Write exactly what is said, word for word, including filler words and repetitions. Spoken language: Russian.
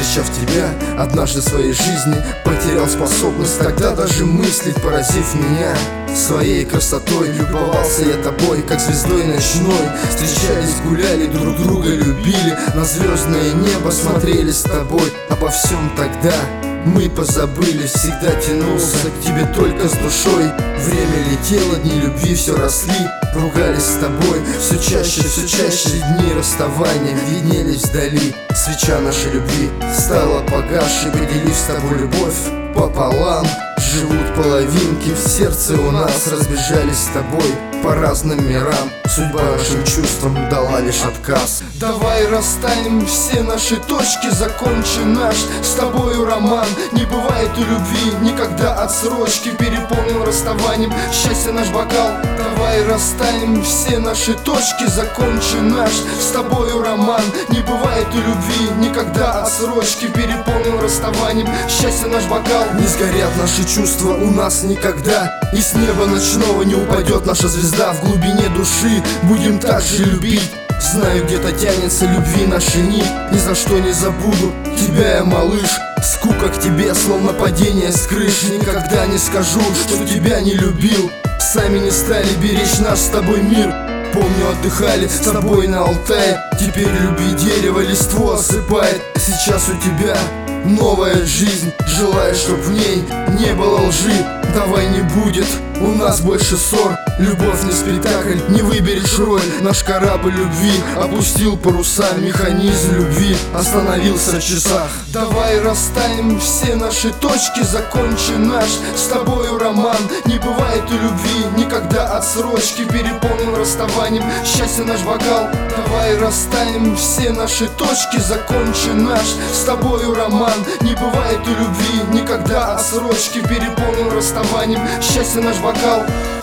встречав тебя однажды в своей жизни, потерял способность тогда даже мыслить, поразив меня своей красотой. Любовался я тобой, как звездой ночной. Встречались, гуляли, друг друга любили, на звездное небо смотрели с тобой. Обо всем тогда мы позабыли, всегда тянулся к тебе только с душой. Время летело, дни любви все росли, ругались с тобой все чаще, все чаще. Дни расставания виднелись вдали. Свеча нашей любви стала погасшей, поделив с тобой любовь пополам. Живут половинки в сердце у нас, разбежались с тобой по разным мирам. Судьба нашим чувствам дала лишь отказ. Давай расстанем, все наши точки, закончим наш с тобою роман. Не бывает у любви никогда отсрочки, переполнен расставанием счастье наш бокал. Давай расстанем, все наши точки, закончим наш с тобою роман. Не бывает у любви никогда отсрочки, переполнен расставанием счастье наш бокал. Не сгорят наши чувства у нас никогда, и с неба ночного не упадет наша звезда. В глубине души будем так же любить. Знаю, где-то тянется любви наши нить. Ни за что не забуду тебя я, малыш. Скука к тебе, словно падение с крыш. Никогда не скажу, что тебя не любил. Сами не стали беречь наш с тобой мир. Помню, отдыхали с тобой на Алтае. Теперь люби дерево, листву осыпает. Сейчас у тебя новая жизнь, желаю, чтоб в ней не было лжи. Давай не будет у нас больше ссор. Любовь не спектакль, не выберешь роль. Наш корабль любви опустил паруса, механизм любви остановился в часах. Давай расстанем, все наши точки, закончим наш с тобою роман. Не бывает у любви никогда отсрочки, переполнен расставанием счастье наш бокал. Давай расстанем, все наши точки, закончим наш с тобою роман. Не бывает у любви никогда отсрочки, переполнен расставанием счастье наш бокал.